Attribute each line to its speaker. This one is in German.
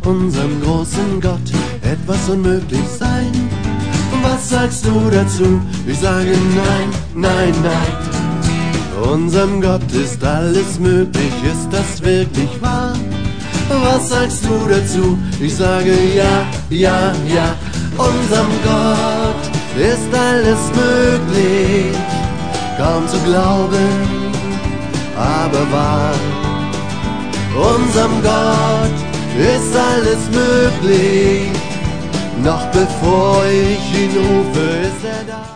Speaker 1: unserem großen Gott etwas unmöglich sein? Was sagst du dazu? Ich sage nein, nein, nein. Unserem Gott ist alles möglich, ist das wirklich wahr? Was sagst du dazu? Ich sage ja, ja, ja. Unserem Gott ist alles möglich, kaum zu glauben, aber wahr. Unserem Gott ist alles möglich, noch bevor ich ihn rufe, ist er da.